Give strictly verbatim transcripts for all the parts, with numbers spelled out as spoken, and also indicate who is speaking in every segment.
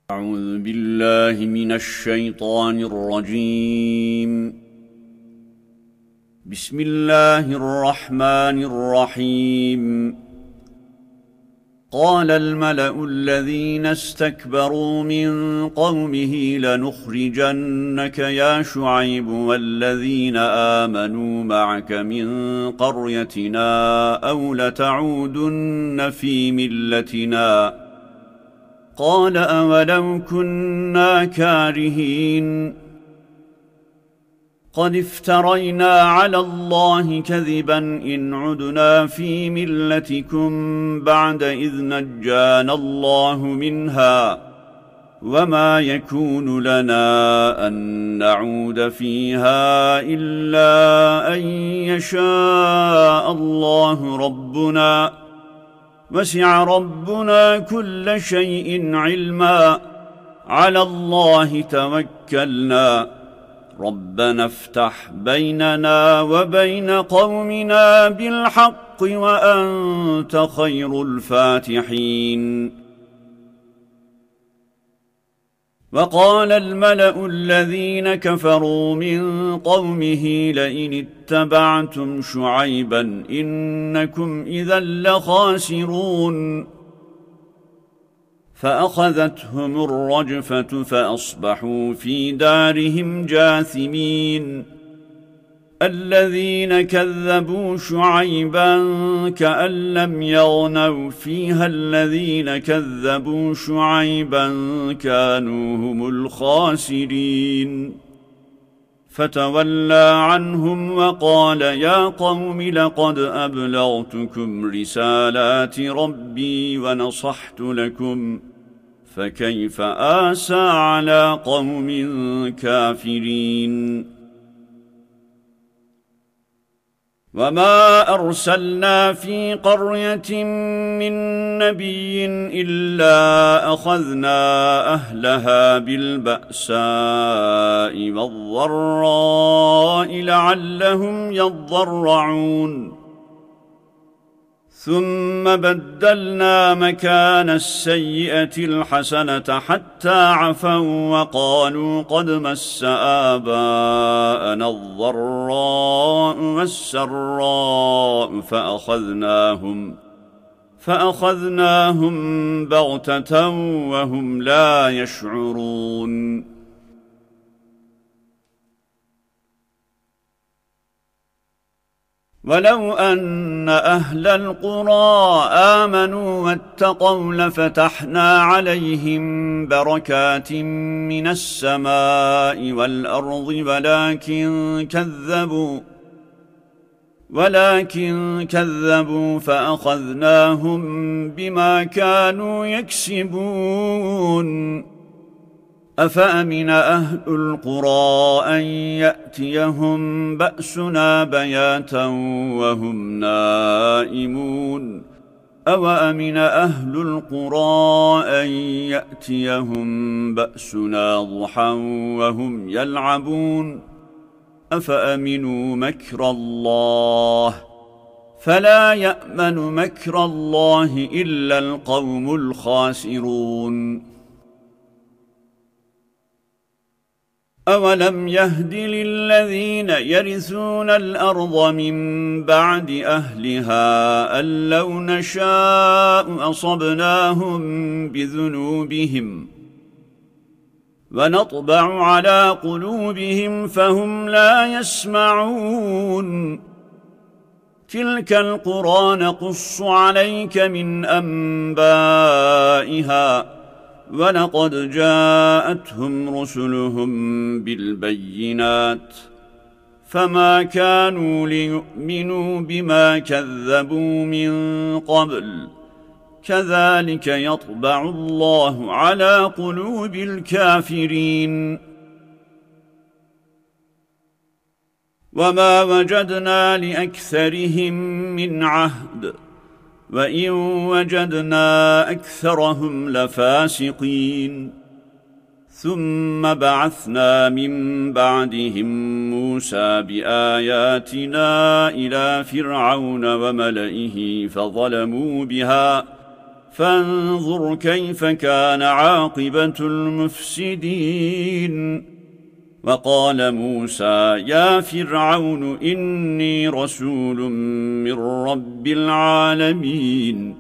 Speaker 1: أعوذ بالله من الشيطان الرجيم. بسم الله الرحمن الرحيم. قال الملأ الذين استكبروا من قومه لنخرجنك يا شعيب والذين آمنوا معك من قريتنا أو لتعودن في ملتنا. قال أولو كنا كارهين قد افترينا على الله كذبا إن عدنا في ملتكم بعد إذ نجانا الله منها وما يكون لنا أن نعود فيها إلا أن يشاء الله ربنا وسع ربنا كل شيء علما على الله توكلنا ربنا افتح بيننا وبين قومنا بالحق وأنت خير الفاتحين. وقال الملأ الذين كفروا من قومه لئن اتبعتم شعيبا إنكم إذا لخاسرون فأخذتهم الرجفة فأصبحوا في دارهم جاثمين. الذين كذبوا شعيبا كأن لم يغنوا فيها الذين كذبوا شعيبا كانوا هم الخاسرين. فتولى عنهم وقال يا قوم لقد أبلغتكم رسالات ربي ونصحت لكم فكيف آسى على قوم كافرين. وما أرسلنا في قرية من نبي إلا أخذنا أهلها بالبأساء والضراء لعلهم يضرعون ثم بدلنا مكان السيئة الحسنة حتى عفوا وقالوا قد مس آباءنا الضراء والسراء فأخذناهم فأخذناهم بغتة وهم لا يشعرون. ولو أن أهل القرى آمنوا واتقوا لفتحنا عليهم بركات من السماء والأرض ولكن كذبوا ولكن كذبوا فأخذناهم بما كانوا يكسبون. أفأمن أهل القرى أن يأتيهم بأسنا بياتا وهم نائمون أوأمن أهل القرى أن يأتيهم بأسنا ضحى وهم يلعبون أفأمنوا مكر الله فلا يأمن مكر الله إلا القوم الخاسرون. أولم يهد للذين يرثون الأرض من بعد أهلها أن لو نشاء أصبناهم بذنوبهم ونطبع على قلوبهم فهم لا يسمعون. تلك القرى نقص عليك من أنبائها ولقد جاءتهم رسلهم بالبينات فما كانوا ليؤمنوا بما كذبوا من قبل كذلك يطبع الله على قلوب الكافرين. وما وجدنا لأكثرهم من عهد وإن وجدنا أكثرهم لفاسقين. ثم بعثنا من بعدهم موسى بآياتنا إلى فرعون وملئه فظلموا بها فانظر كيف كان عاقبة المفسدين. وقال موسى يا فرعون إني رسول من رب العالمين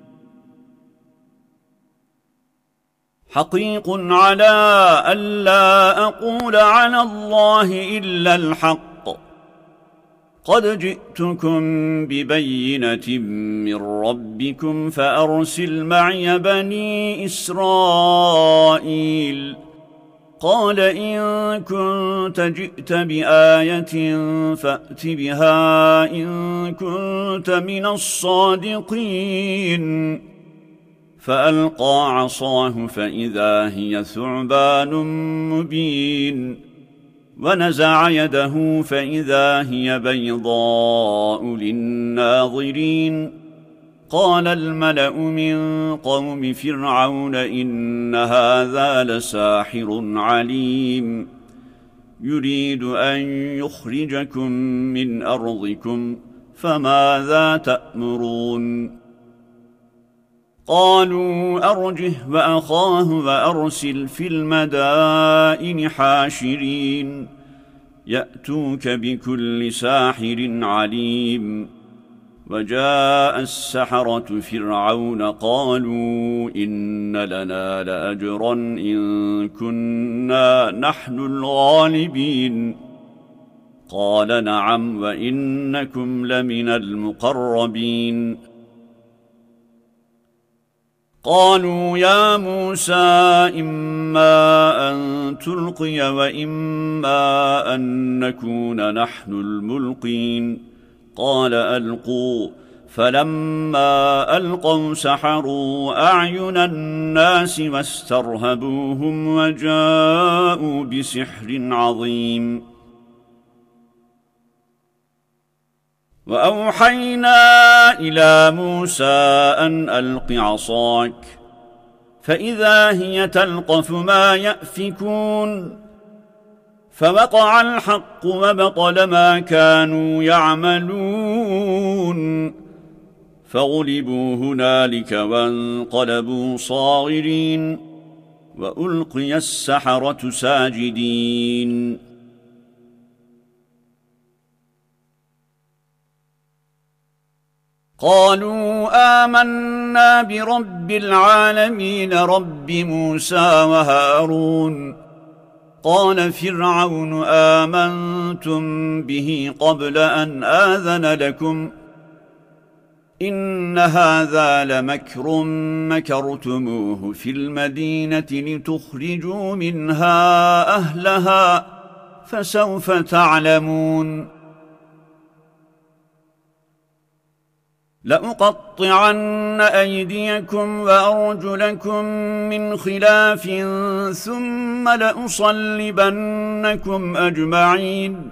Speaker 1: حقيق على ألا أقول على الله إلا الحق قد جئتكم ببينة من ربكم فأرسل معي بني إسرائيل. قال إن كنت جئت بآية فأت بها إن كنت من الصادقين. فألقى عصاه فإذا هي ثعبان مبين ونزع يده فإذا هي بيضاء للناظرين. قال الملأ من قوم فرعون إن هذا لساحر عليم يريد أن يخرجكم من أرضكم فماذا تأمرون؟ قالوا أرجه وأخاه وأرسل في المدائن حاشرين يأتوك بكل ساحر عليم. وجاء السحرة فرعون قالوا إن لنا لأجرا إن كنا نحن الغالبين. قال نعم وإنكم لمن المقربين. قالوا يا موسى إما أن تلقي وإما أن نكون نحن الملقين. قال ألقوا فلما ألقوا سحروا أعين الناس واسترهبوهم وجاءوا بسحر عظيم. وأوحينا إلى موسى أن ألق عصاك فإذا هي تلقف ما يأفكون. فوقع الحق وبطل ما كانوا يعملون فغلبوا هنالك وانقلبوا صاغرين وألقي السحرة ساجدين. قالوا آمنا برب العالمين رب موسى وهارون. قال فرعون آمنتم به قبل أن آذن لكم إن هذا لمكر مكرتموه في المدينة لتخرجوا منها أهلها فسوف تعلمون. لأقطعن أيديكم وأرجلكم من خلاف ثم لأصلبنكم أجمعين.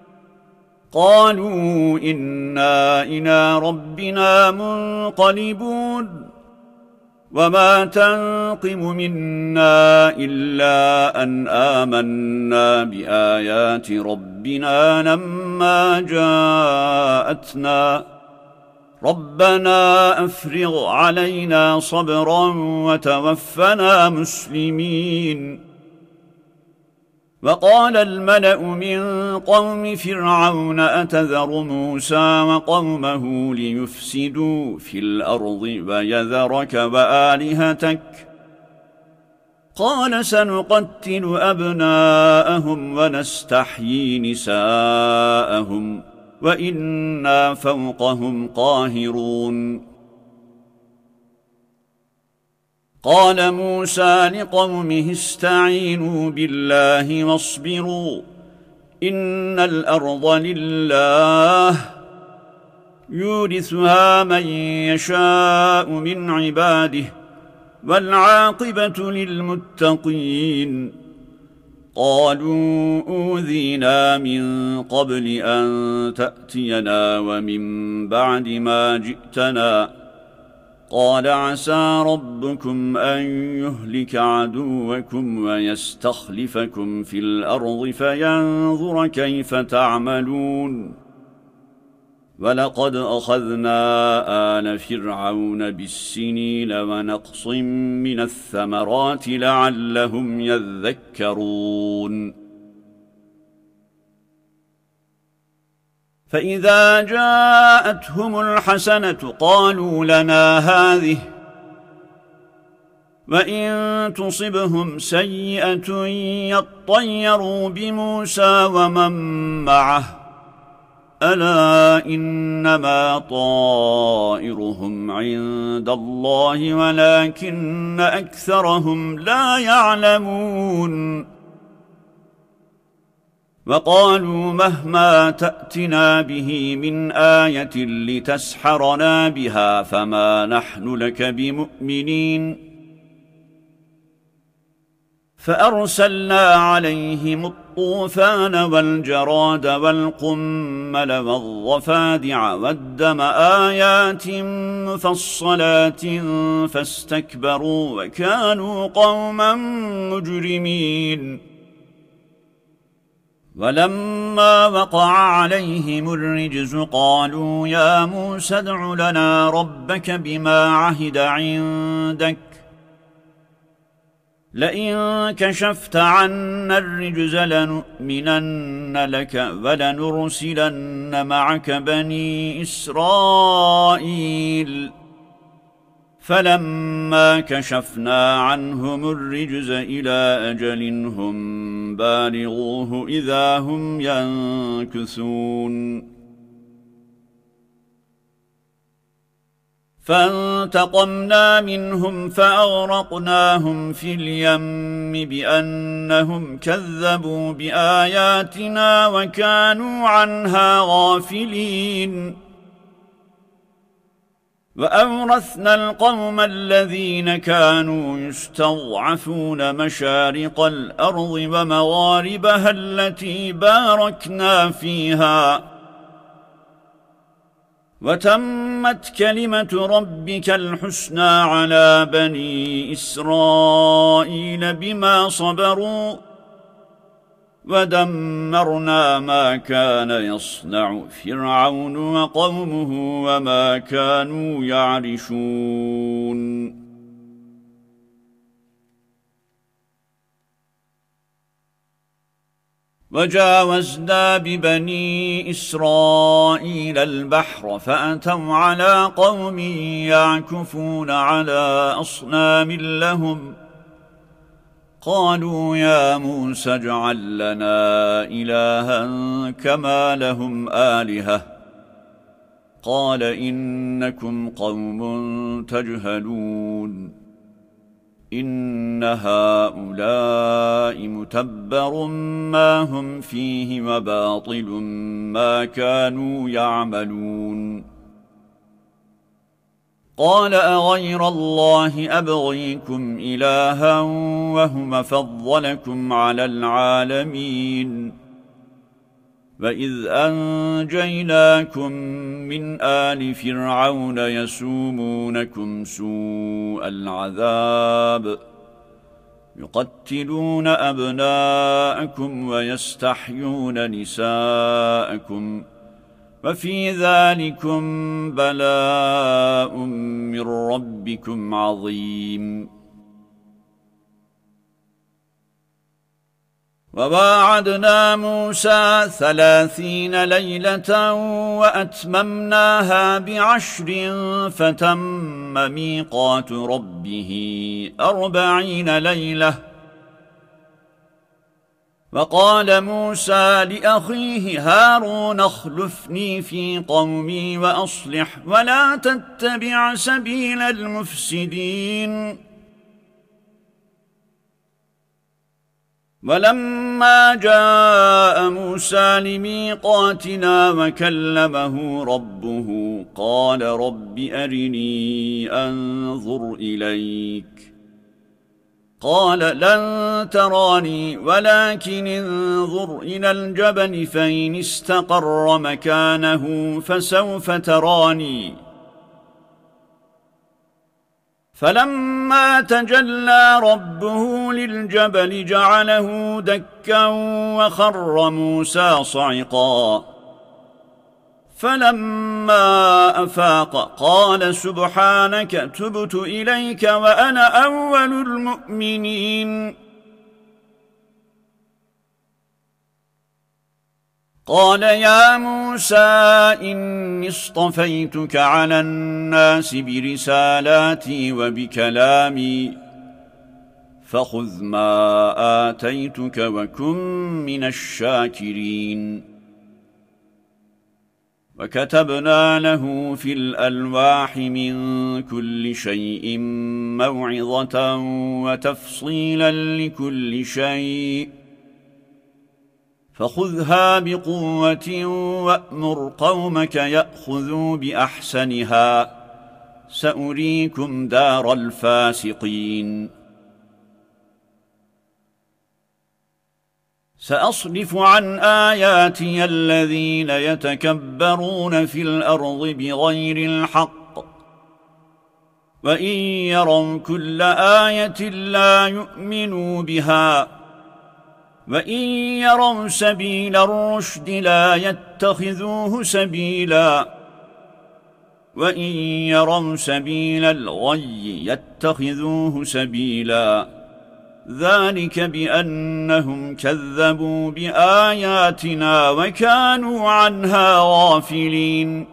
Speaker 1: قالوا إنا إلى ربنا منقلبون. وما تنقم منا إلا أن آمنا بآيات ربنا لما جاءتنا ربنا أفرغ علينا صبرا وتوفنا مسلمين. وقال الملأ من قوم فرعون أتذر موسى وقومه ليفسدوا في الأرض ويذرك وآلهتك قال سنقتل أبناءهم ونستحيي نساءهم وإنا فوقهم قاهرون. قال موسى لقومه استعينوا بالله واصبروا إن الأرض لله يورثها من يشاء من عباده والعاقبة للمتقين. قالوا أوذينا من قبل أن تأتينا ومن بعد ما جئتنا قال عسى ربكم أن يهلك عدوكم ويستخلفكم في الأرض فينظر كيف تعملون. ولقد أخذنا آل فرعون بالسنين ونقص من الثمرات لعلهم يذكرون فإذا جاءتهم الحسنة قالوا لنا هذه وإن تصبهم سيئة يطيروا بموسى ومن معه ألا إنما طائرهم عند الله ولكن أكثرهم لا يعلمون وقالوا مهما تأتنا به من آية لتسحرنا بها فما نحن لك بمؤمنين فأرسلنا عليهم الطوفان والجراد والقمل والضفادع والدم آيات مفصلات فاستكبروا وكانوا قوما مجرمين ولما وقع عليهم الرجز قالوا يا موسى ادع لنا ربك بما عهد عندك لئن كشفت عنا الرجز لنؤمنن لك ولنرسلن معك بني إسرائيل فلما كشفنا عنهم الرجز إلى أجل هم بالغوه إذا هم ينكثون فانتقمنا منهم فأغرقناهم في اليم بأنهم كذبوا بآياتنا وكانوا عنها غافلين وأورثنا القوم الذين كانوا يستضعفون مشارق الأرض ومغاربها التي باركنا فيها وتمت كلمة ربك الحسنى على بني إسرائيل بما صبروا ودمرنا ما كان يصنع فرعون وقومه وما كانوا يعرشون وجاوزنا ببني إسرائيل البحر فأتوا على قوم يعكفون على أصنام لهم قالوا يا موسى اجعل لنا إلها كما لهم آلهة قال إنكم قوم تجهلون إن هؤلاء متبر ما هم فيه وباطل ما كانوا يعملون قال أغير الله أبغيكم إلها وهم فضلكم على العالمين وإذ أنجيناكم من آل فرعون يسومونكم سوء العذاب يقتلون أبناءكم ويستحيون نساءكم وفي ذلكم بلاء من ربكم عظيم وواعدنا موسى ثلاثين ليلة وأتممناها بعشر فتم ميقات ربه أربعين ليلة وقال موسى لأخيه هارون اخلفني في قومي وأصلح ولا تتبع سبيل المفسدين ولما جاء موسى لميقاتنا وكلمه ربه قال رب أرني أنظر إليك قال لن تراني ولكن انظر إلى الجبل فإن استقر مكانه فسوف تراني فلما تجلى ربه للجبل جعله دكا وخر موسى صعقا فلما أفاق قال سبحانك تبت إليك وأنا أول المؤمنين قال يا موسى إني اصطفيتك على الناس برسالاتي وبكلامي فخذ ما آتيتك وكن من الشاكرين وكتبنا له في الألواح من كل شيء موعظة وتفصيلا لكل شيء فخذها بقوة وأمر قومك يأخذوا بأحسنها سأريكم دار الفاسقين سأصرف عن آياتي الذين يتكبرون في الأرض بغير الحق وإن يروا كل آية لا يؤمنوا بها وإن يروا سبيل الرشد لا يتخذوه سبيلا وإن يروا سبيل الغي يتخذوه سبيلا ذلك بأنهم كذبوا بآياتنا وكانوا عنها غافلين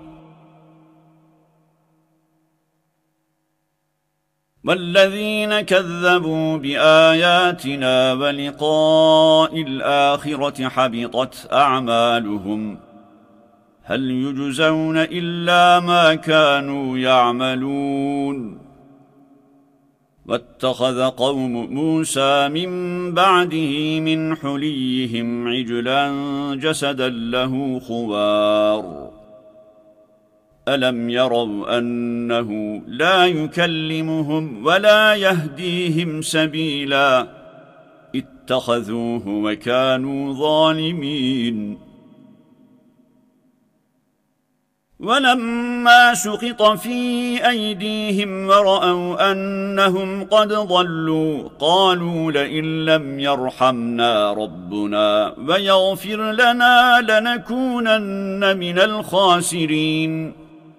Speaker 1: والذين كذبوا بآياتنا ولقاء الآخرة حبطت أعمالهم هل يجزون إلا ما كانوا يعملون واتخذ قوم موسى من بعده من حليهم عجلا جسدا له خوار ألم يروا أنه لا يكلمهم ولا يهديهم سبيلا اتخذوه وكانوا ظالمين ولما سقط في أيديهم ورأوا أنهم قد ضلوا قالوا لئن لم يرحمنا ربنا ويغفر لنا لنكونن من الخاسرين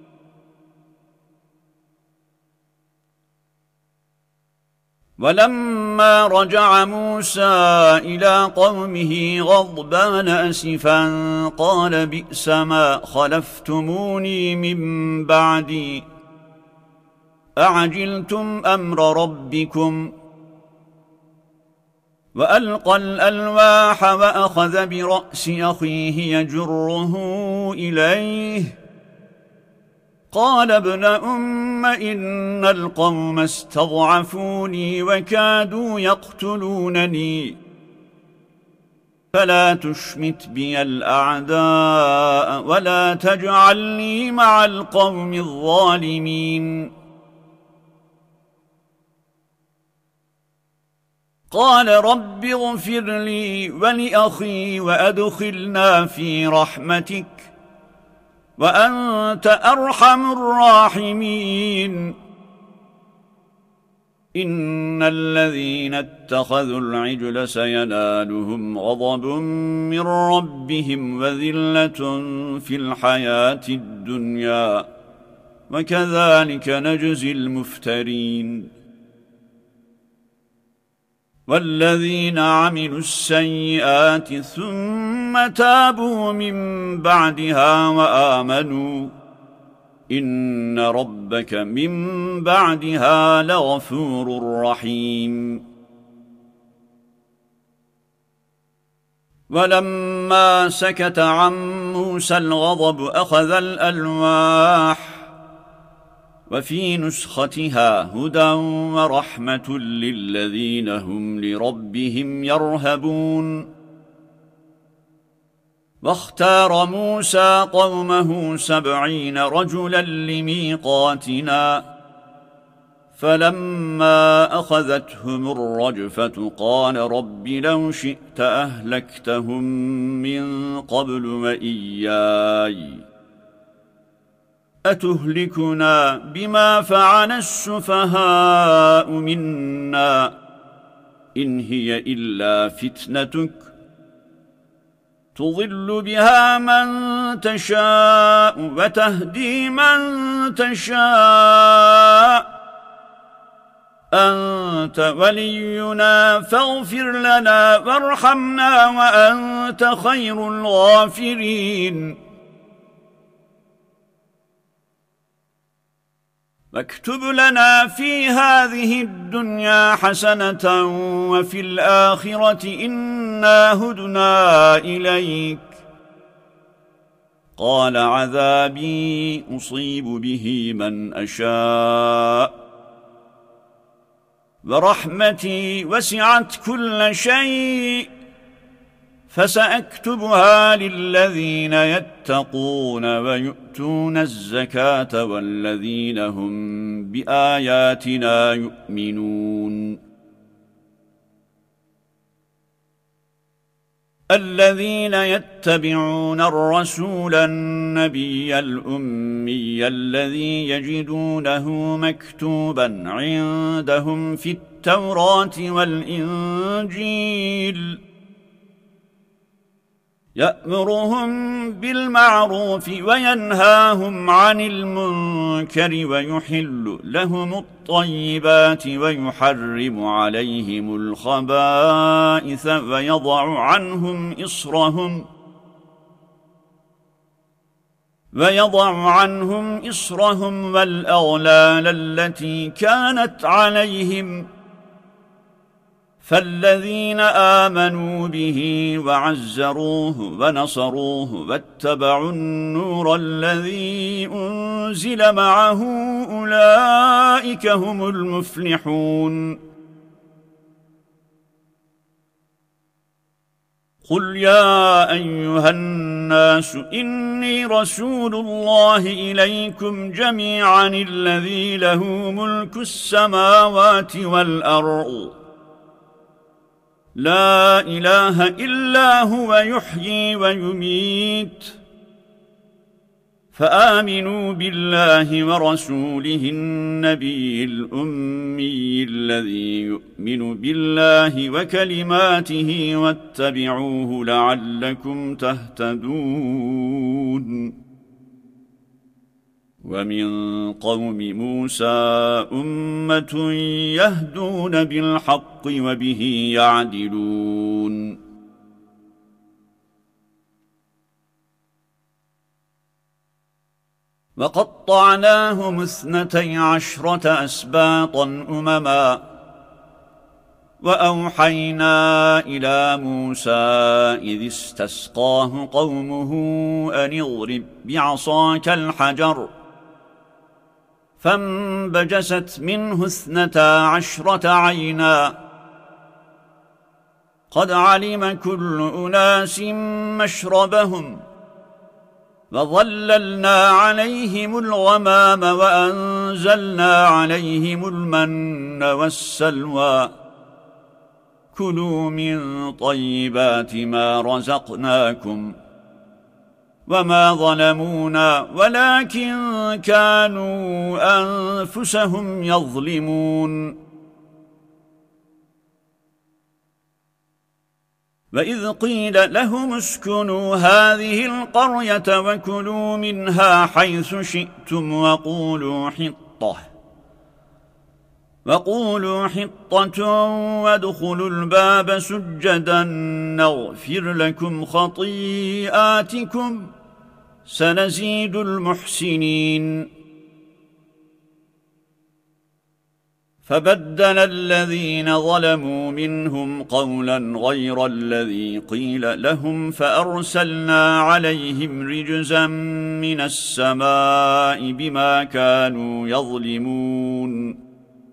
Speaker 1: ولما رجع موسى إلى قومه غضبان أسفا قال بئس ما خلفتموني من بعدي أعجلتم أمر ربكم وألقى الألواح وأخذ برأس أخيه يجره إليه قال ابن أم إن القوم استضعفوني وكادوا يقتلونني فلا تشمت بي الأعداء ولا تجعلني مع القوم الظالمين قال رب اغفر لي ولأخي وأدخلنا في رحمتك وأنت أرحم الراحمين إن الذين اتخذوا العجل سينالهم غضب من ربهم وذلة في الحياة الدنيا وكذلك نجزي المفترين والذين عملوا السيئات ثم تابوا من بعدها وآمنوا إن ربك من بعدها لغفور رحيم ولما سكت عن موسى الغضب أخذ الألواح وفي نسختها هدى ورحمة للذين هم لربهم يرهبون واختار موسى قومه سبعين رجلا لميقاتنا فلما أخذتهم الرجفة قال رب لو شئت أهلكتهم من قبل وإياي أتهلكنا بما فعل السفهاء منا إن هي إلا فتنتك تضل بها من تشاء وتهدي من تشاء أنت ولينا فاغفر لنا وارحمنا وأنت خير الغافرين واكتب لنا في هذه الدنيا حسنة وفي الآخرة إنا هدنا إليك قال عذابي أصيب به من أشاء ورحمتي وسعت كل شيء فسأكتبها للذين يتقون ويؤتون الزكاة والذين هم بآياتنا يؤمنون الذين يتبعون الرسول النبي الأمي الذي يجدونه مكتوبا عندهم في التوراة والإنجيل يأمرهم بالمعروف وينهاهم عن المنكر ويحل لهم الطيبات ويحرم عليهم الخبائث ويضع عنهم إصرهم ويضع عنهم إصرهم والأغلال التي كانت عليهم فالذين آمنوا به وعزروه ونصروه واتبعوا النور الذي أنزل معه أولئك هم المفلحون قل يا أيها الناس إني رسول الله إليكم جميعا الذي له ملك السماوات والأرض لا إله إلا هو يحيي ويميت فآمنوا بالله ورسوله النبي الأمي الذي يؤمن بالله وكلماته واتبعوه لعلكم تهتدون ومن قوم موسى أمة يهدون بالحق وبه يعدلون وقطعناهم اثنتي عشرة أسباطا أمما وأوحينا إلى موسى إذ استسقاه قومه أن اضرب بعصاك الحجر فانبجست منه اثنتا عشرة عينا قد علم كل أناس مشربهم وظللنا عليهم الغمام وأنزلنا عليهم المن والسلوى كلوا من طيبات ما رزقناكم وما ظلمونا ولكن كانوا أنفسهم يظلمون وإذ قيل لهم اسكنوا هذه القرية وكلوا منها حيث شئتم وقولوا حطة وقولوا حطة وادخلوا الباب سجدا نغفر لكم خطيئاتكم سنزيد المحسنين فبدل الذين ظلموا منهم قولا غير الذي قيل لهم فأرسلنا عليهم رجزا من السماء بما كانوا يظلمون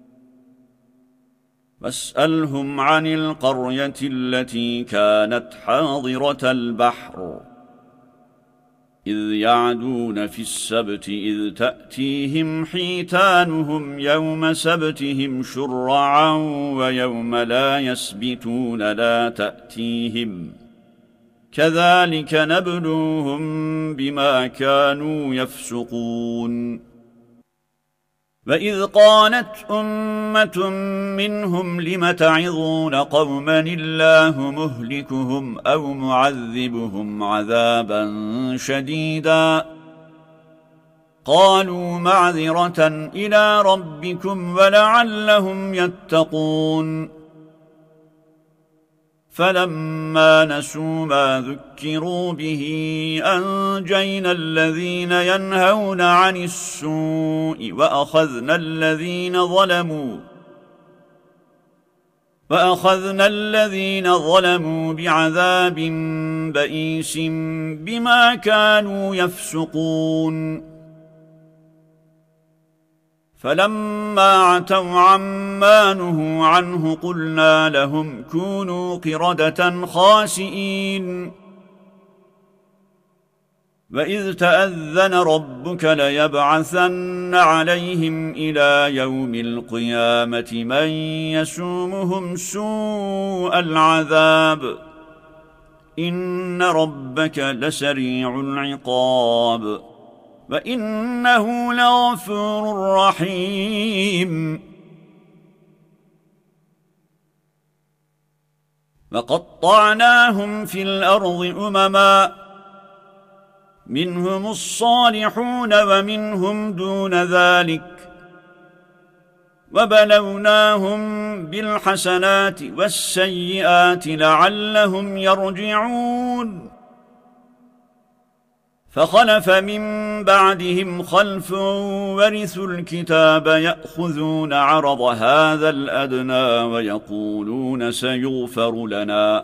Speaker 1: واسألهم عن القرية التي كانت حاضرة البحر إذ يعدون في السبت إذ تأتيهم حيتانهم يوم سبتهم شرعا ويوم لا يسبتون لا تأتيهم كذلك نبلوهم بما كانوا يفسقون وَإِذْ قَالَتْ أُمَّةٌ مِّنْهُمْ لِمَ تَعِظُونَ قَوْمًا اللَّهُ مُهْلِكُهُمْ أَوْ مُعَذِّبُهُمْ عَذَابًا شَدِيدًا قَالُوا مَعْذِرَةً إِلَى رَبِّكُمْ وَلَعَلَّهُمْ يَتَّقُونَ فَلَمَّا نَسُوا مَا ذُكِّرُوا بِهِ أَنجَيْنَا الَّذِينَ يَنْهَوْنَ عَنِ السُّوءِ وَأَخَذْنَا الَّذِينَ ظَلَمُوا وَأَخَذْنَا الَّذِينَ ظَلَمُوا بِعَذَابٍ بَئِيسٍ بِمَا كَانُوا يَفْسُقُونَ فَلَمَّا عَتَوْا عَمَّا نُهُوا عَنْهُ قُلْنَا لَهُمْ كُونُوا قِرَدَةً خَاسِئِينَ وَإِذْ تَأَذَّنَ رَبُّكَ لَيَبْعَثَنَّ عَلَيْهِمْ إِلَى يَوْمِ الْقِيَامَةِ مَنْ يَسُومُهُمْ سُوءَ الْعَذَابِ إِنَّ رَبَّكَ لَسَرِيعُ الْعِقَابِ وَإِنَّهُ لَغَفُورٌ رَحِيمٌ وَقَطَّعْنَاهُمْ فِي الْأَرْضِ أُمَمًا مِنْهُمُ الصَّالِحُونَ وَمِنْهُمْ دُونَ ذَلِكَ وَبَلَوْنَاهُمْ بِالْحَسَنَاتِ وَالسَّيِّئَاتِ لَعَلَّهُمْ يَرْجِعُونَ فَخَلَفَ مِن بَعْدِهِمْ خَلْفٌ وَرِثُوا الْكِتَابَ يَأْخُذُونَ عَرَضَ هَذَا الْأَدْنَى وَيَقُولُونَ سَيُغْفَرُ لَنَا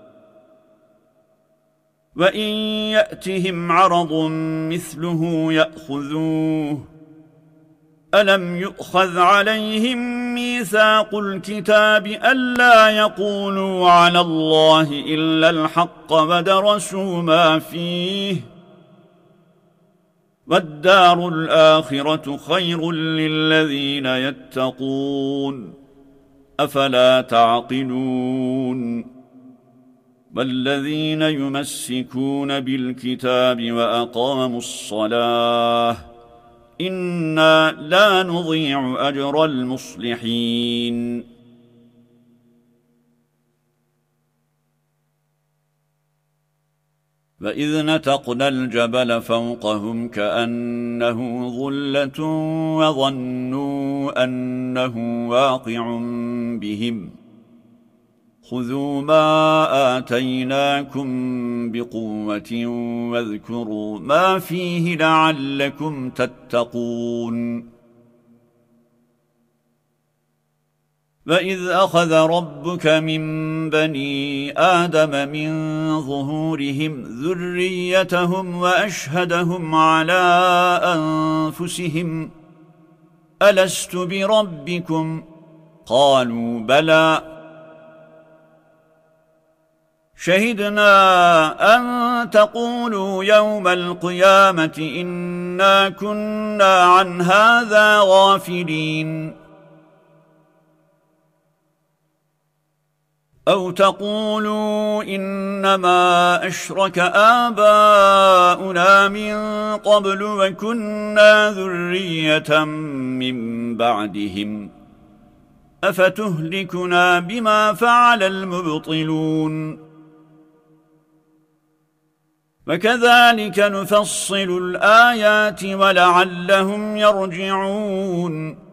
Speaker 1: وَإِنْ يَأْتِهِمْ عَرَضٌ مِثْلُهُ يَأْخُذُوهُ أَلَمْ يُؤْخَذْ عَلَيْهِمْ مِيثَاقُ الْكِتَابِ أَلَّا يَقُولُوا عَلَى اللَّهِ إِلَّا الْحَقَّ وَدَرَسُوا مَا فِيهِ وَالدَّارُ الْآخِرَةُ خَيْرٌ لِلَّذِينَ يَتَّقُونَ أَفَلَا تَعْقِلُونَ وَالَّذِينَ يُمَسِّكُونَ بِالْكِتَابِ وَأَقَامُوا الصَّلَاةَ إِنَّا لَا نُضِيعُ أَجْرَ الْمُصْلِحِينَ وَإِذْ نَتَقْنَا الْجَبَلَ فَوْقَهُمْ كَأَنَّهُ ظُلَّةٌ وَظَنُّوا أَنَّهُ واقع بِهِمْ خُذُوا مَا آتَيْنَاكُمْ بِقُوَّةٍ وَاذْكُرُوا مَا فِيهِ لَعَلَّكُمْ تَتَّقُونَ وَإِذْ أَخَذَ رَبُّكَ مِنْ بَنِي آدَمَ مِنْ ظُهُورِهِمْ ذُرِّيَّتَهُمْ وَأَشْهَدَهُمْ عَلَى أَنفُسِهِمْ أَلَسْتُ بِرَبِّكُمْ قَالُوا بَلَى شَهِدْنَا أَن تَقُولُوا يَوْمَ الْقِيَامَةِ إِنَّا كُنَّا عَنْ هَذَا غَافِلِينَ أَوْ تَقُولُوا إِنَّمَا أَشْرَكَ آبَاؤُنَا مِنْ قَبْلُ وَكُنَّا ذُرِّيَّةً مِنْ بَعْدِهِمْ أَفَتُهْلِكُنَا بِمَا فَعَلَ الْمُبْطِلُونَ وَكَذَلِكَ نُفَصِّلُ الْآيَاتِ وَلَعَلَّهُمْ يَرْجِعُونَ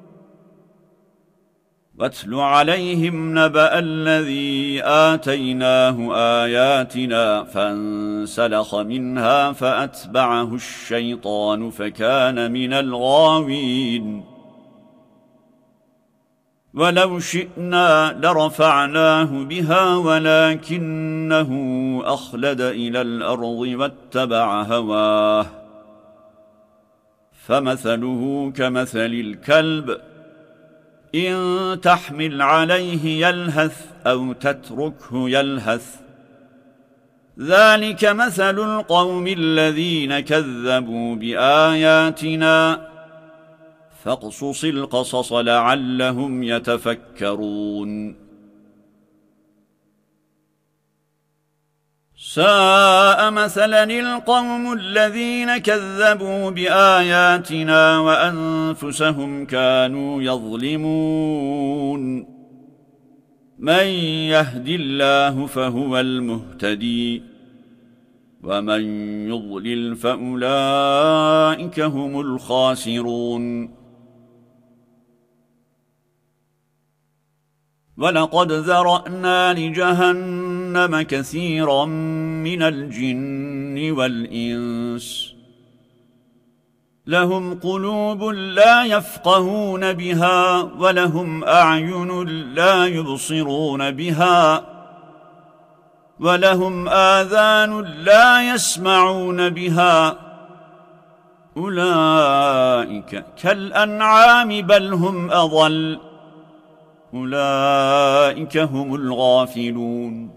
Speaker 1: وَاتْلُ عَلَيْهِمْ نَبَأَ الَّذِي آتَيْنَاهُ آيَاتِنَا فَانسَلَخَ مِنْهَا فَأَتْبَعَهُ الشَّيْطَانُ فَكَانَ مِنَ الْغَاوِينَ وَلَوْ شِئْنَا لَرَفَعْنَاهُ بِهَا وَلَكِنَّهُ أَخْلَدَ إِلَى الْأَرْضِ وَاتَّبَعَ هَوَاهُ فَمَثَلُهُ كَمَثَلِ الْكَلْبِ إِن تَحْمِلْ عَلَيْهِ يَلْهَثْ أَوْ تَتْرُكْهُ يَلْهَثْ ذَلِكَ مَثَلُ الْقَوْمِ الَّذِينَ كَذَّبُوا بِآيَاتِنَا فَاقْصُصِ الْقَصَصَ لَعَلَّهُمْ يَتَفَكَّرُونَ ساء مثلا القوم الذين كذبوا بآياتنا وأنفسهم كانوا يظلمون من يهد الله فهو المهتدي ومن يضلل فأولئك هم الخاسرون ولقد ذرأنا لجهنم كثيرا من الجن والإنس لهم قلوب لا يفقهون بها ولهم أعين لا يبصرون بها ولهم آذان لا يسمعون بها أولئك كالأنعام بل هم أضل أولئك هم الغافلون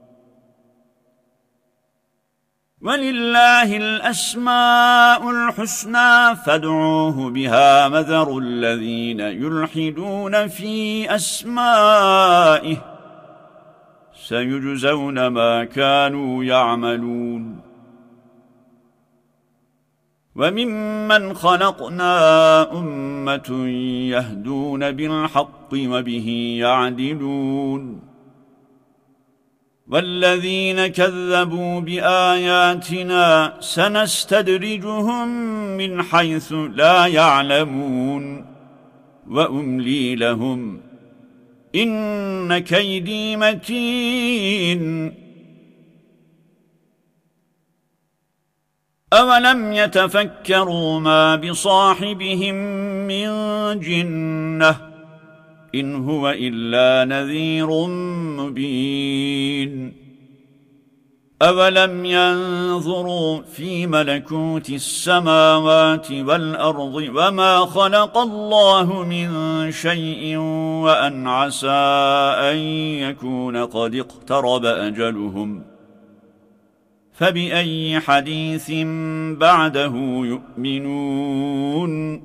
Speaker 1: ولله الأسماء الحسنى فادعوه بها وذروا الذين يلحدون في أسمائه سيجزون ما كانوا يعملون وممن خلقنا أمة يهدون بالحق وبه يعدلون والذين كذبوا بآياتنا سنستدرجهم من حيث لا يعلمون وأملي لهم إن كيدي متين أولم يتفكروا ما بصاحبهم من جنة إن هو إلا نذير مبين أولم ينظروا في ملكوت السماوات والأرض وما خلق الله من شيء وأن عسى أن يكون قد اقترب أجلهم فبأي حديث بعده يؤمنون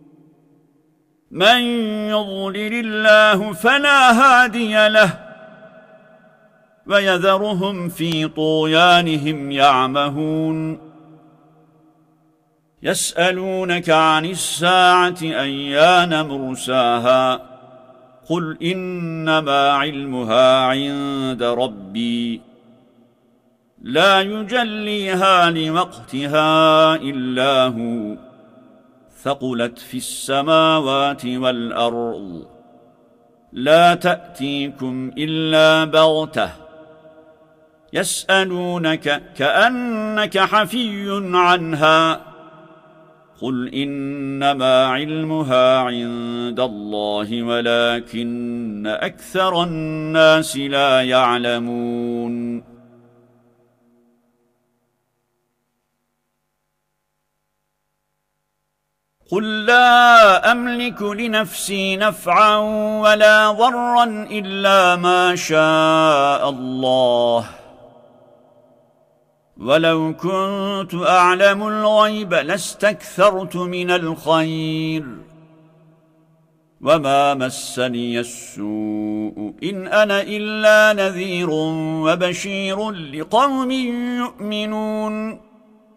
Speaker 1: من يضلل الله فلا هادي له ويذرهم في طغيانهم يعمهون يسألونك عن الساعة أيان مرساها قل إنما علمها عند ربي لا يجليها لوقتها إلا هو ثقلت في السماوات والأرض لا تأتيكم إلا بغتة يسألونك كأنك حفي عنها قل إنما علمها عند الله ولكن أكثر الناس لا يعلمون قل لا أملك لنفسي نفعا ولا ضرا إلا ما شاء الله ولو كنت أعلم الغيب لاستكثرت من الخير وما مسني السوء إن أنا إلا نذير وبشير لقوم يؤمنون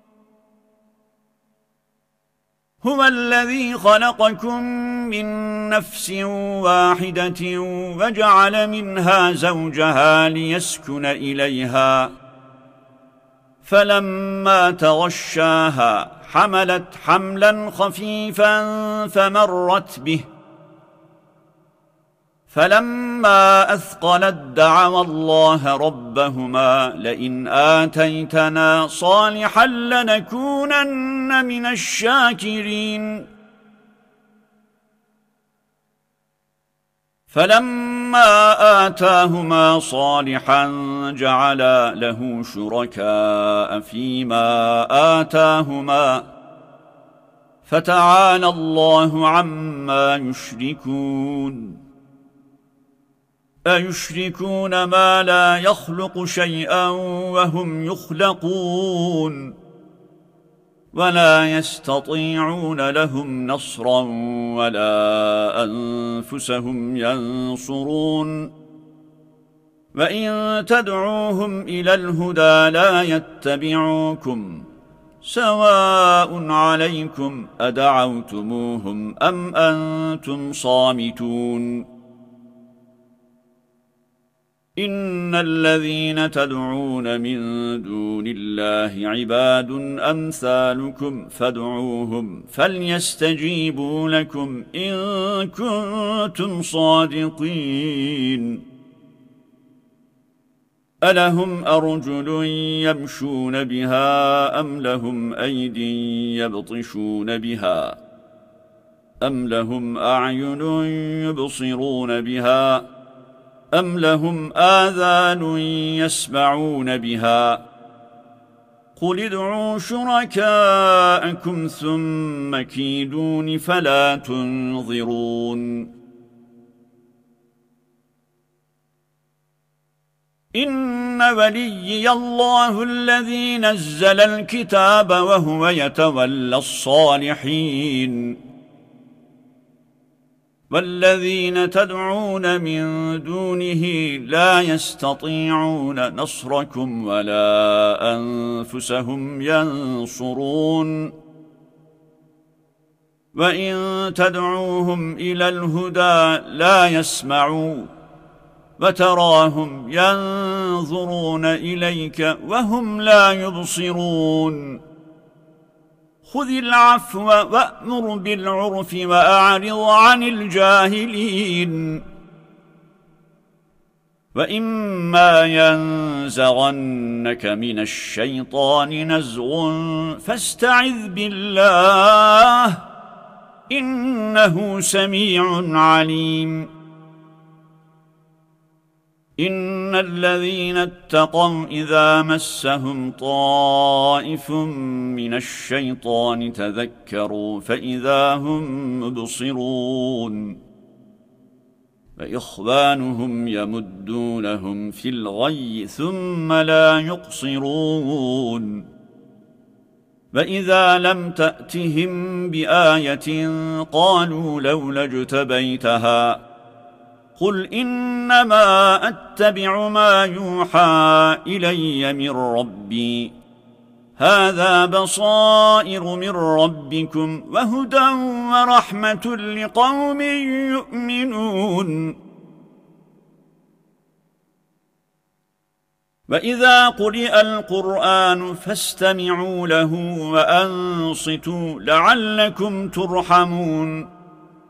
Speaker 1: هو الذي خلقكم من نفس واحدة وجعل منها زوجها ليسكن إليها فلما تغشاها حملت حملا خفيفا فمرت به فلما أثقلت دعوا الله ربهما لئن آتيتنا صالحا لنكونن من الشاكرين فلما آتاهما صالحا جعلا له شركاء فيما آتاهما فتعالى الله عما يشركون أيشركون ما لا يخلق شيئا وهم يخلقون ولا يستطيعون لهم نصرا ولا أنفسهم ينصرون وإن تدعوهم إلى الهدى لا يتبعوكم سواء عليكم أدعوتموهم أم أنتم صامتون إن الذين تدعون من دون الله عباد أمثالكم فادعوهم فليستجيبوا لكم إن كنتم صادقين ألهم أرجل يمشون بها أم لهم أيد يبطشون بها أم لهم أعين يبصرون بها أم لهم آذان يسمعون بها قل ادعوا شركاءكم ثم كيدون فلا تنظرون إن وليي الله الذي نزل الكتاب وهو يتولى الصالحين والذين تدعون من دونه لا يستطيعون نصركم ولا أنفسهم ينصرون وإن تدعوهم إلى الهدى لا يسمعوا وتراهم ينظرون إليك وهم لا يبصرون خذ العفو وأمر بالعرف وأعرض عن الجاهلين وإما ينزغنك من الشيطان نزغ فاستعذ بالله إنه سميع عليم إن الذين اتقوا إذا مسهم طائف من الشيطان تذكروا فإذا هم مبصرون فإخوانهم يمدونهم في الغي ثم لا يقصرون وإذا لم تأتهم بآية قالوا لولا اجتبيتها قل إنما أتبع ما يوحى إلي من ربي هذا بصائر من ربكم وهدى ورحمة لقوم يؤمنون وإذا قرئ القرآن فاستمعوا له وأنصتوا لعلكم ترحمون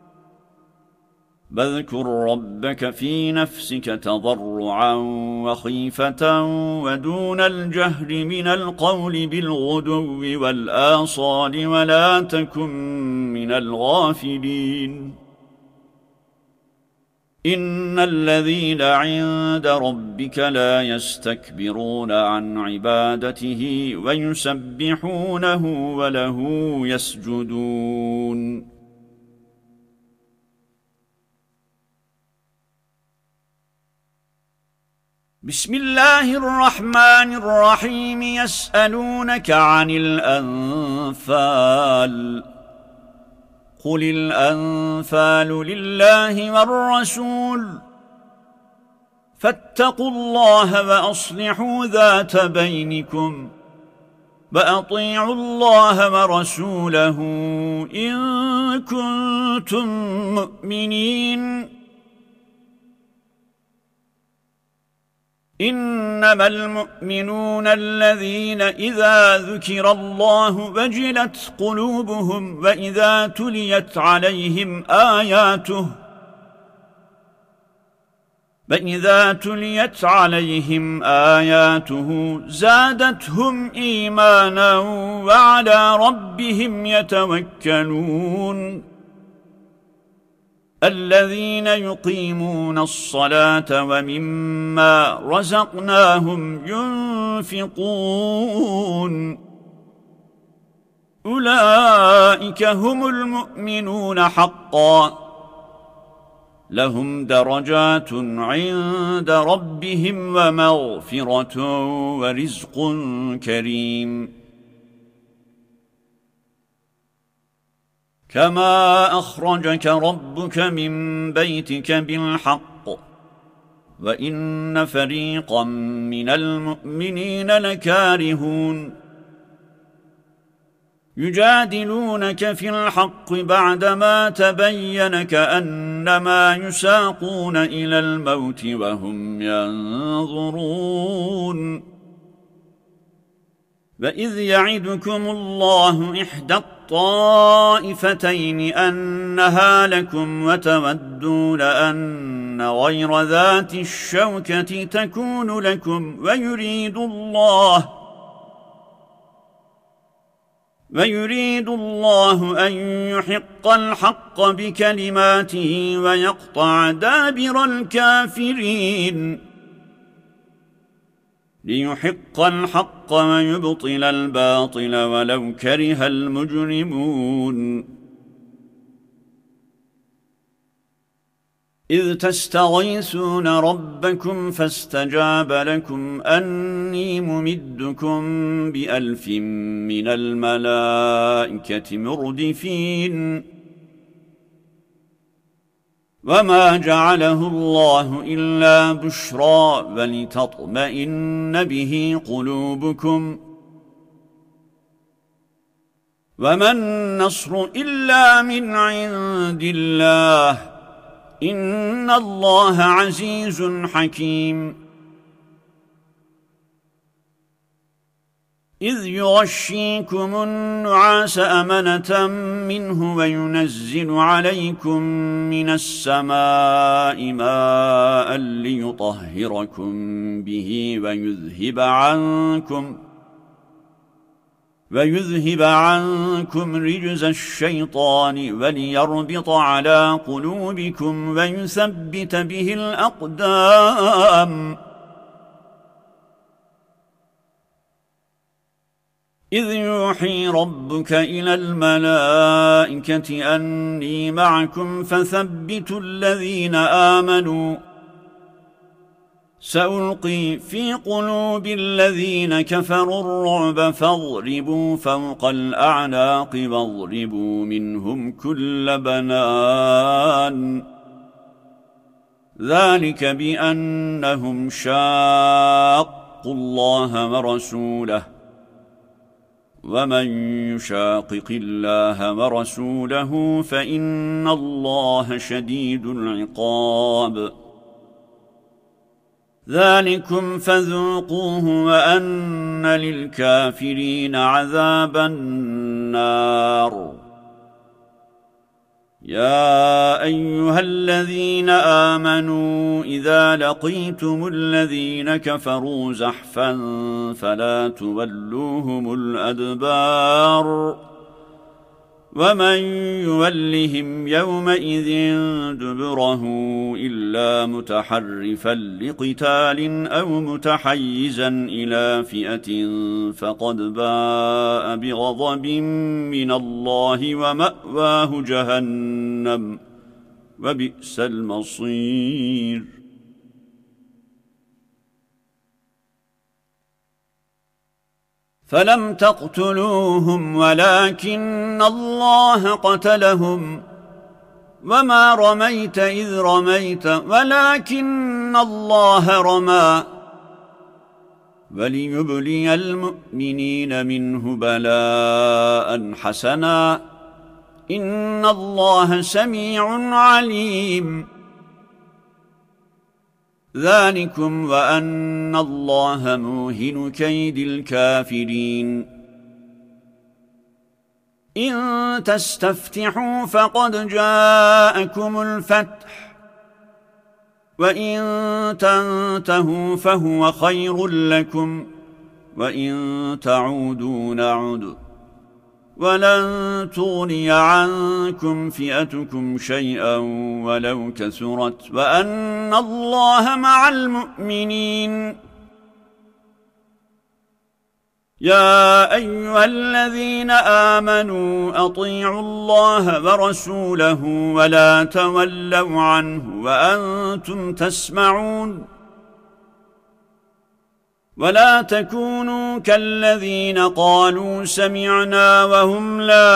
Speaker 1: واذكر ربك في نفسك تضرعا وخيفة ودون الجهر من القول بالغدو والآصال ولا تكن من الغافلين إن الذين عند ربك لا يستكبرون عن عبادته ويسبحونه وله يسجدون بسم الله الرحمن الرحيم يسألونك عن الأنفال قل الأنفال لله والرسول فاتقوا الله وأصلحوا ذات بينكم وأطيعوا الله ورسوله إن كنتم مؤمنين إنما المؤمنون الذين إذا ذكر الله وجلت قلوبهم وإذا تليت عليهم آياته وإذا تليت عليهم آياته زادتهم إيمانا وعلى ربهم يتوكلون الذين يقيمون الصلاة ومما رزقناهم ينفقون أولئك هم المؤمنون حقا لهم درجات عند ربهم ومغفرة ورزق كريم كما أخرجك ربك من بيتك بالحق وإن فريقا من المؤمنين لكارهون يجادلونك في الحق بعدما تبين كأنما يساقون إلى الموت وهم ينظرون وإذ يعدكم الله إحدى الطائفتين أنها لكم وتودون أن غير ذات الشوكة تكون لكم ويريد الله ويريد الله أن يحق الحق بكلماته ويقطع دابر الكافرين ليحق الحق ويبطل الباطل ولو كره المجرمون إذ تستغيثون ربكم فاستجاب لكم أني ممدكم بألف من الملائكة مردفين وما جعله الله إلا بشرى ولتطمئن به قلوبكم وما النصر إلا من عند الله إن الله عزيز حكيم إذ يغشيكم النعاس أمنة منه وينزل عليكم من السماء ماء ليطهركم به ويذهب عنكم ويذهب عنكم رجز الشيطان وليربط على قلوبكم ويثبت به الأقدام إذ يوحي ربك إلى الملائكة أني معكم فثبتوا الذين آمنوا سألقي في قلوب الذين كفروا الرعب فاضربوا فوق الأعناق واضربوا منهم كل بنان ذلك بأنهم شاقوا الله ورسوله ومن يشاقق الله ورسوله فإن الله شديد العقاب ذلكم فذوقوه وأن للكافرين عذاب النار يا أيها الذين آمنوا إذا لقيتم الذين كفروا زحفا فلا تولوهم الأدبار ومن يولهم يومئذ دبره إلا متحرفا لقتال أو متحيزا إلى فئة فقد باء بغضب من الله ومأواه جهنم وبئس المصير فلم تقتلوهم ولكن الله قتلهم وما رميت إذ رميت ولكن الله رمى وليبلي المؤمنين منه بلاء حسنا إن الله سميع عليم ذلكم وأن الله موهن كيد الكافرين إن تستفتحوا فقد جاءكم الفتح وإن تنتهوا فهو خير لكم وإن تعودوا نعد ولن تغني عنكم فئتكم شيئا ولو كثرت وأن الله مع المؤمنين يا أيها الذين آمنوا أطيعوا الله ورسوله ولا تولوا عنه وأنتم تسمعون ولا تكونوا كالذين قالوا سمعنا وهم لا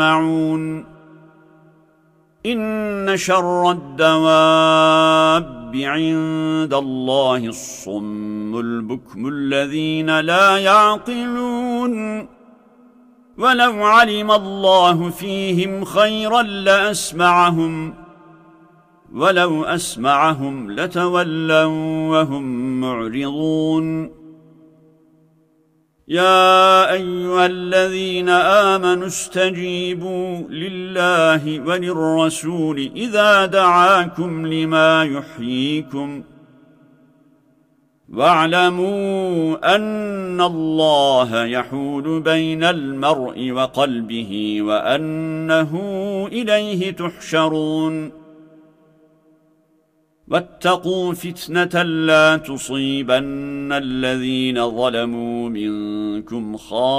Speaker 1: يسمعون إن شر الدواب الغيب عند الله الصم البكم الذين لا يعقلون ولو علم الله فيهم خيرا لأسمعهم ولو أسمعهم لتولوا وهم معرضون يا أيها الذين آمنوا استجيبوا لله وللرسول إذا دعاكم لما يحييكم واعلموا أن الله يحول بين المرء وقلبه وأنه إليه تحشرون واتقوا فتنة لا تصيبن الذين ظلموا منكم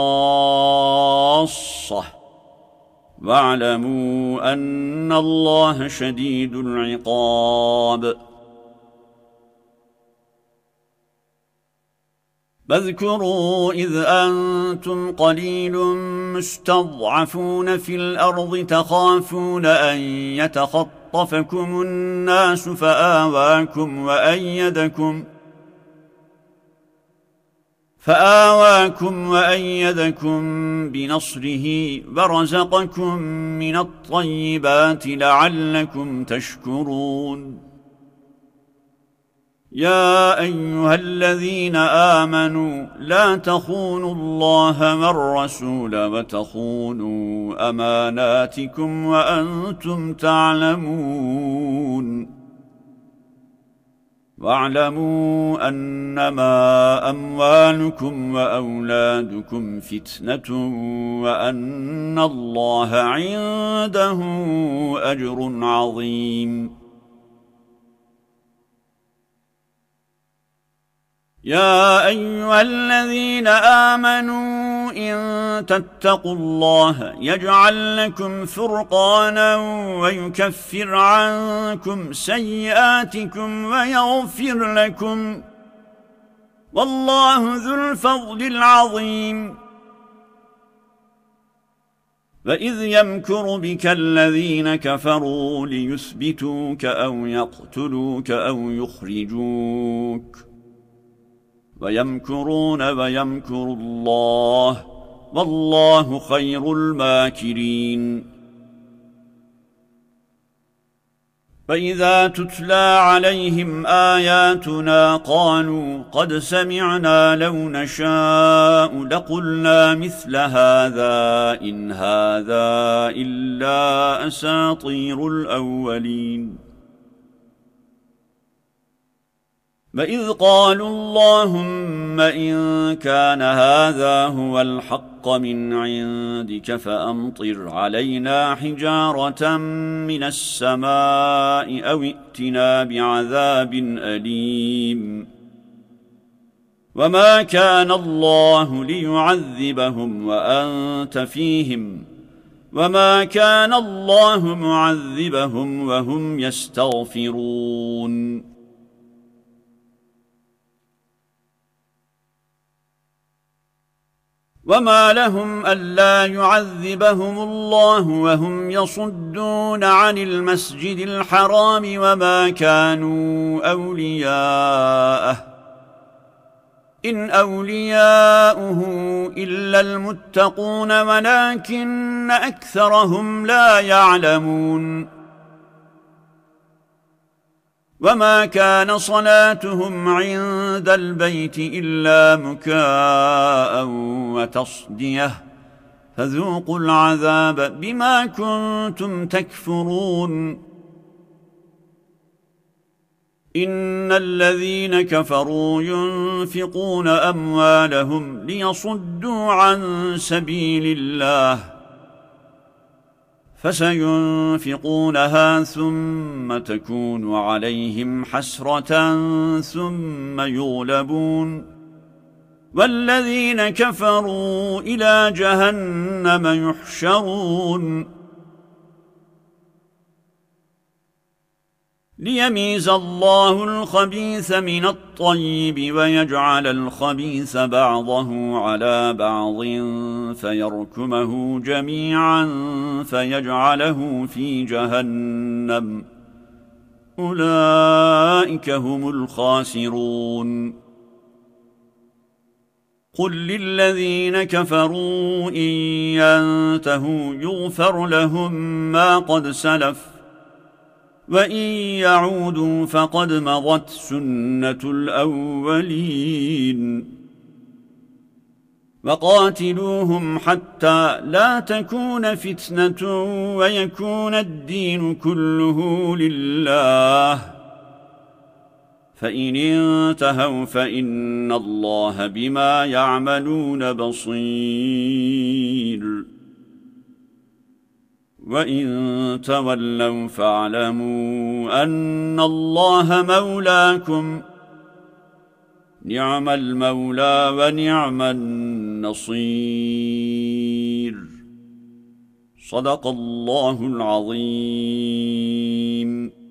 Speaker 1: خاصة واعلموا أن الله شديد العقاب فاذكروا إذ أنتم قليل مستضعفون في الأرض تخافون أن يتخطفكم الناس فآواكم وأيدكم فآواكم وأيدكم بنصره ورزقكم من الطيبات لعلكم تشكرون يا أيها الذين آمنوا لا تخونوا الله والرسول وتخونوا أماناتكم وأنتم تعلمون واعلموا أنما أموالكم وأولادكم فتنة وأن الله عنده أجر عظيم يا أيها الذين آمنوا إن تتقوا الله يجعل لكم فرقانا ويكفر عنكم سيئاتكم ويغفر لكم والله ذو الفضل العظيم وإذ يمكر بك الذين كفروا ليثبتوك أو يقتلوك أو يخرجوك ويمكرون ويمكر الله والله خير الماكرين فإذا تتلى عليهم آياتنا قالوا قد سمعنا لو نشاء لقلنا مثل هذا إن هذا إلا أساطير الأولين وإذ قالوا اللهم إن كان هذا هو الحق من عندك فأمطر علينا حجارة من السماء أو ائتنا بعذاب أليم وما كان الله ليعذبهم وأنت فيهم وما كان الله معذبهم وهم يستغفرون وما لهم ألا يعذبهم الله وهم يصدون عن المسجد الحرام وما كانوا أولياءه إن أولياؤه إلا المتقون ولكن أكثرهم لا يعلمون وما كان صلاتهم عند البيت إلا مكاء وتصدية فذوقوا العذاب بما كنتم تكفرون إن الذين كفروا ينفقون أموالهم ليصدوا عن سبيل الله فسينفقونها ثم تكون عليهم حسرة ثم يغلبون والذين كفروا إلى جهنم يحشرون ليميز الله الخبيث من الطيب ويجعل الخبيث بعضه على بعض فيركمه جميعا فيجعله في جهنم أولئك هم الخاسرون قل للذين كفروا إن ينتهوا يغفر لهم ما قد سلف وإن يعودوا فقد مضت سنة الأولين وقاتلوهم حتى لا تكون فتنة ويكون الدين كله لله فإن انتهوا فإن الله بما يعملون بصير وإن تولوا فاعلموا أن الله مولاكم نعم المولى ونعم النصير صدق الله العظيم.